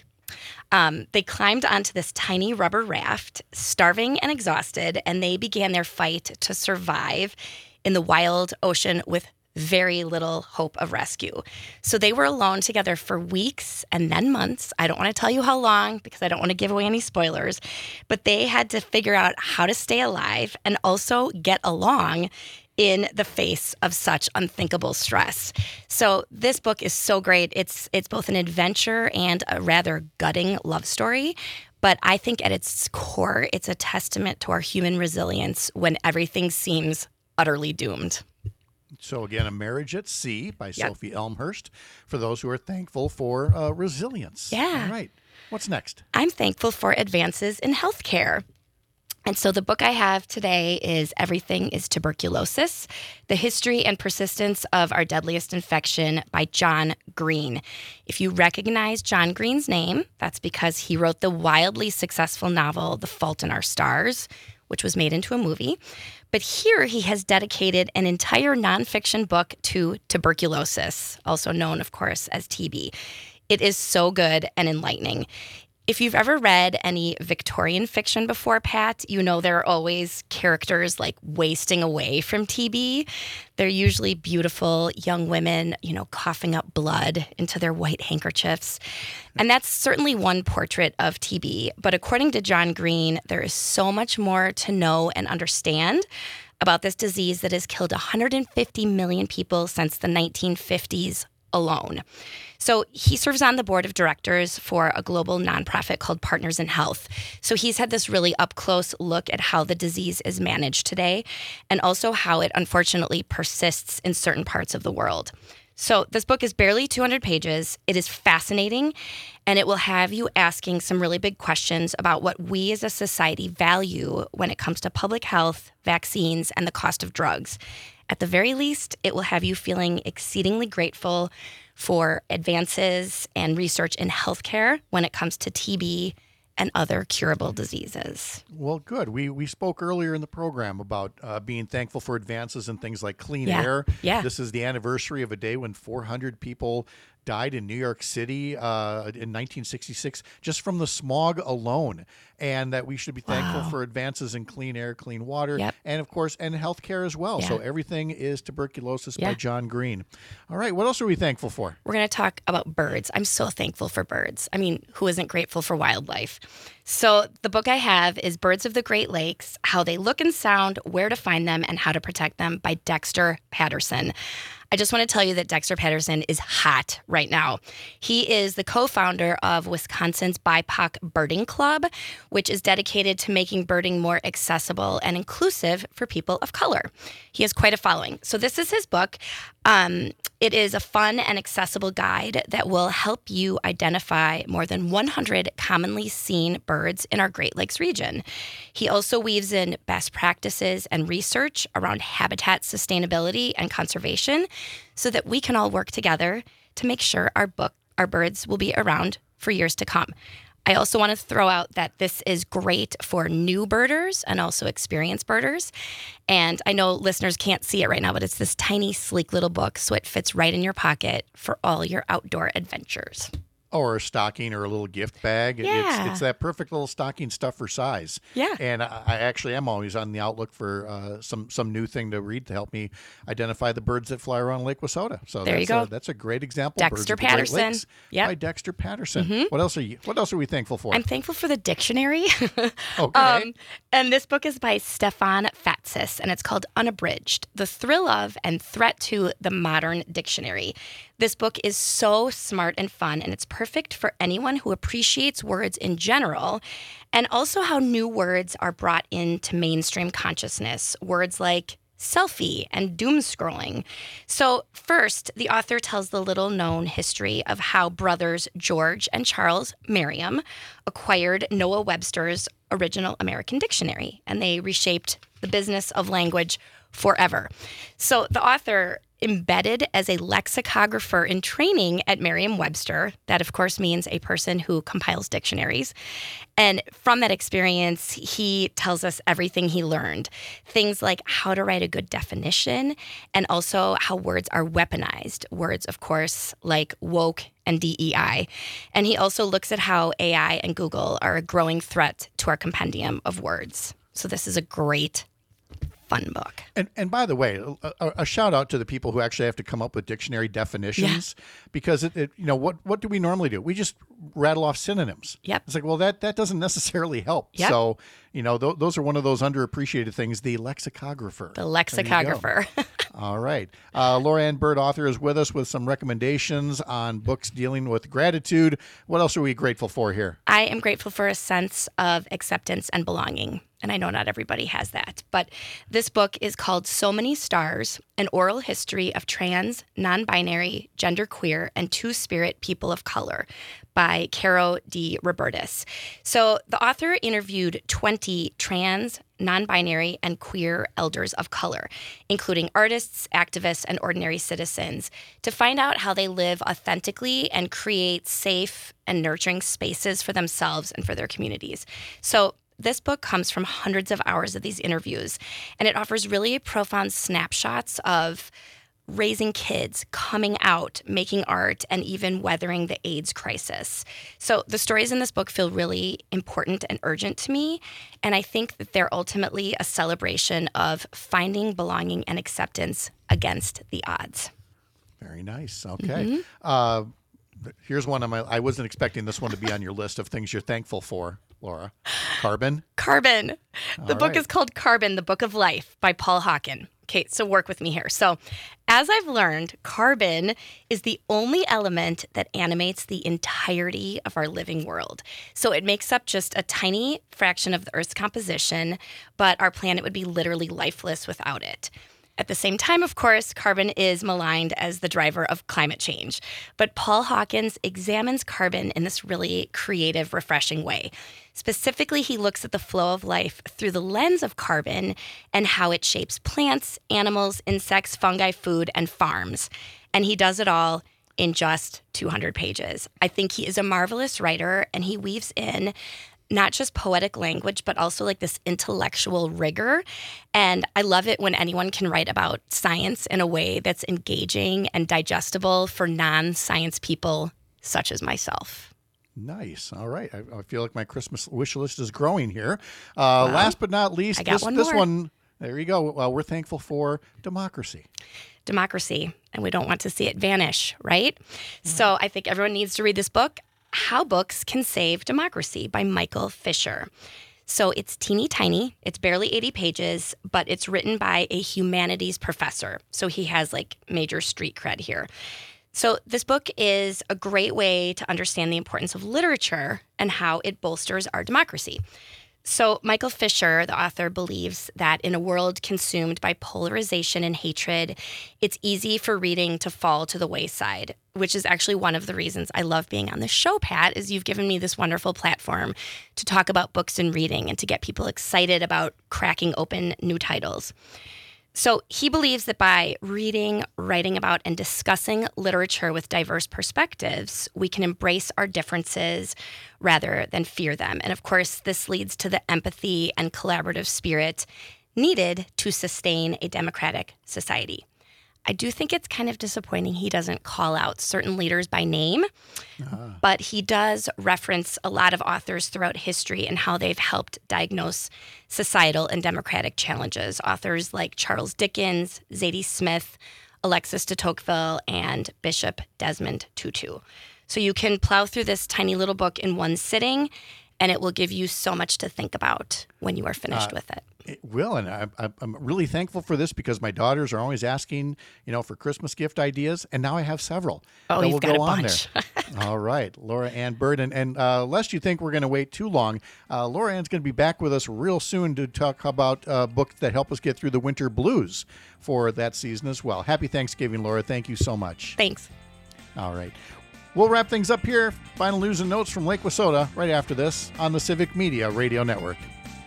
They climbed onto this tiny rubber raft, starving and exhausted, and they began their fight to survive in the wild ocean with very little hope of rescue. So they were alone together for weeks and then months. I don't want to tell you how long because I don't want to give away any spoilers, but they had to figure out how to stay alive and also get along in the face of such unthinkable stress. So this book is so great. It's both an adventure and a rather gutting love story, but I think at its core, it's a testament to our human resilience when everything seems utterly doomed. So again, A Marriage at Sea by Sophie Elmhurst, for those who are thankful for resilience. Yeah. All right. What's next? I'm thankful for advances in healthcare. And so the book I have today is Everything is Tuberculosis, The History and Persistence of Our Deadliest Infection by John Green. If you recognize John Green's name, that's because he wrote the wildly successful novel The Fault in Our Stars, which was made into a movie. But here he has dedicated an entire nonfiction book to tuberculosis, also known, of course, as TB. It is so good and enlightening. If you've ever read any Victorian fiction before, Pat, you know there are always characters like wasting away from TB. They're usually beautiful young women, you know, coughing up blood into their white handkerchiefs. And that's certainly one portrait of TB. But according to John Green, there is so much more to know and understand about this disease that has killed 150 million people since the 1950s alone. So he serves on the board of directors for a global nonprofit called Partners in Health. So he's had this really up-close look at how the disease is managed today and also how it unfortunately persists in certain parts of the world. So this book is barely 200 pages. It is fascinating, and it will have you asking some really big questions about what we as a society value when it comes to public health, vaccines, and the cost of drugs. At the very least, it will have you feeling exceedingly grateful for advances and research in healthcare when it comes to TB and other curable diseases. Well, good. We spoke earlier in the program about being thankful for advances in things like clean air. Yeah. This is the anniversary of a day when 400 people died in New York City in 1966 just from the smog alone, and that we should be thankful for advances in clean air, clean water, and of course, and healthcare as well. So everything is tuberculosis by John Green. All right, what else are we thankful for? We're going to talk about birds. I'm so thankful for birds. I mean, who isn't grateful for wildlife? So the book I have is Birds of the Great Lakes, How They Look and Sound, Where to Find Them, and How to Protect Them by Dexter Patterson. I just want to tell you that Dexter Patterson is hot right now. He is the co-founder of Wisconsin's BIPOC Birding Club, which is dedicated to making birding more accessible and inclusive for people of color. He has quite a following. So this is his book. It is a fun and accessible guide that will help you identify more than 100 commonly seen birds in our Great Lakes region. He also weaves in best practices and research around habitat sustainability and conservation so that we can all work together to make sure our birds will be around for years to come. I also want to throw out that this is great for new birders and also experienced birders. And I know listeners can't see it right now, but it's this tiny, sleek little book, so it fits right in your pocket for all your outdoor adventures. Or a stocking or a little gift bag. Yeah. It's that perfect little stocking stuffer size. Yeah. And I actually am always on the outlook for some new thing to read to help me identify the birds that fly around Lake Wissota. So there you go. That's a great example. Dexter Patterson. By Dexter Patterson. What else are we thankful for? I'm thankful for the dictionary. Okay. And this book is by Stefan Fatsis, and it's called Unabridged: The Thrill of and Threat to the Modern Dictionary. This book is so smart and fun, and it's perfect for anyone who appreciates words in general and also how new words are brought into mainstream consciousness. Words like selfie and doom scrolling. So first, the author tells the little-known history of how brothers George and Charles Merriam acquired Noah Webster's original American dictionary, and they reshaped the business of language forever. So the author, embedded as a lexicographer in training at Merriam-Webster, that of course means a person who compiles dictionaries. And from that experience, he tells us everything he learned. Things like how to write a good definition and also how words are weaponized. Words, of course, like woke and DEI. And he also looks at how AI and Google are a growing threat to our compendium of words. So this is a great fun book. And by the way, a shout out to the people who actually have to come up with dictionary definitions, because what do we normally do? We just rattle off synonyms. Yep. It's like, well, that doesn't necessarily help. Yep. So, those are one of those underappreciated things, the lexicographer. The lexicographer. All right. Laura Ann Bird, author, is with us with some recommendations on books dealing with gratitude. What else are we grateful for here? I am grateful for a sense of acceptance and belonging. And I know not everybody has that. But this book is called So Many Stars, An Oral History of Trans, Non-Binary, Genderqueer, and Two-Spirit People of Color by Caro D. Robertis. So the author interviewed 20 trans, non-binary, and queer elders of color, including artists, activists, and ordinary citizens, to find out how they live authentically and create safe and nurturing spaces for themselves and for their communities. So this book comes from hundreds of hours of these interviews, and it offers really profound snapshots of raising kids, coming out, making art, and even weathering the AIDS crisis. So the stories in this book feel really important and urgent to me, and I think that they're ultimately a celebration of finding belonging and acceptance against the odds. Very nice. Okay. Mm-hmm. Here's one I wasn't expecting this one to be on your list of things you're thankful for, Laura. Carbon. The book is called Carbon, the Book of Life by Paul Hawken. Okay, so work with me here. So as I've learned, carbon is the only element that animates the entirety of our living world. So it makes up just a tiny fraction of the Earth's composition, but our planet would be literally lifeless without it. At the same time, of course, carbon is maligned as the driver of climate change. But Paul Hawken examines carbon in this really creative, refreshing way. Specifically, he looks at the flow of life through the lens of carbon and how it shapes plants, animals, insects, fungi, food, and farms. And he does it all in just 200 pages. I think he is a marvelous writer, and he weaves in not just poetic language, but also like this intellectual rigor. And I love it when anyone can write about science in a way that's engaging and digestible for non-science people such as myself. Nice. All right. I feel like my Christmas wish list is growing here. Last but not least, this one, there you go. Well, we're thankful for democracy. Democracy, and we don't want to see it vanish, right? So I think everyone needs to read this book, How Books Can Save Democracy by Michael Fisher. So it's teeny tiny, it's barely 80 pages, but it's written by a humanities professor. So he has like major street cred here. So this book is a great way to understand the importance of literature and how it bolsters our democracy. So Michael Fisher, the author, believes that in a world consumed by polarization and hatred, it's easy for reading to fall to the wayside, which is actually one of the reasons I love being on this show, Pat, is you've given me this wonderful platform to talk about books and reading and to get people excited about cracking open new titles. So he believes that by reading, writing about, and discussing literature with diverse perspectives, we can embrace our differences rather than fear them. And of course, this leads to the empathy and collaborative spirit needed to sustain a democratic society. I do think it's kind of disappointing he doesn't call out certain leaders by name, but he does reference a lot of authors throughout history and how they've helped diagnose societal and democratic challenges. Authors like Charles Dickens, Zadie Smith, Alexis de Tocqueville, and Bishop Desmond Tutu. So you can plow through this tiny little book in one sitting, and it will give you so much to think about when you are finished with it. It will, and I'm really thankful for this because my daughters are always asking, for Christmas gift ideas, and now I have several. Oh, that you've will got go a on bunch. there. All right, Laura Ann Bird, and lest you think we're going to wait too long, Laura Ann's going to be back with us real soon to talk about books that help us get through the winter blues for that season as well. Happy Thanksgiving, Laura. Thank you so much. Thanks. All right. We'll wrap things up here. Final news and notes from Lake Wissota right after this on the Civic Media Radio Network.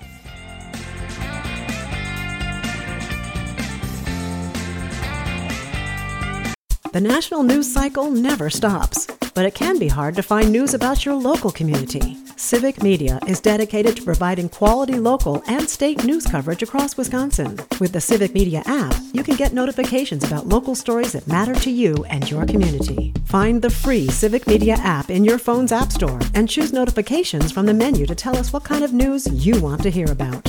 The national news cycle never stops, but it can be hard to find news about your local community. Civic Media is dedicated to providing quality local and state news coverage across Wisconsin. With the Civic Media app, you can get notifications about local stories that matter to you and your community. Find the free Civic Media app in your phone's app store and choose notifications from the menu to tell us what kind of news you want to hear about.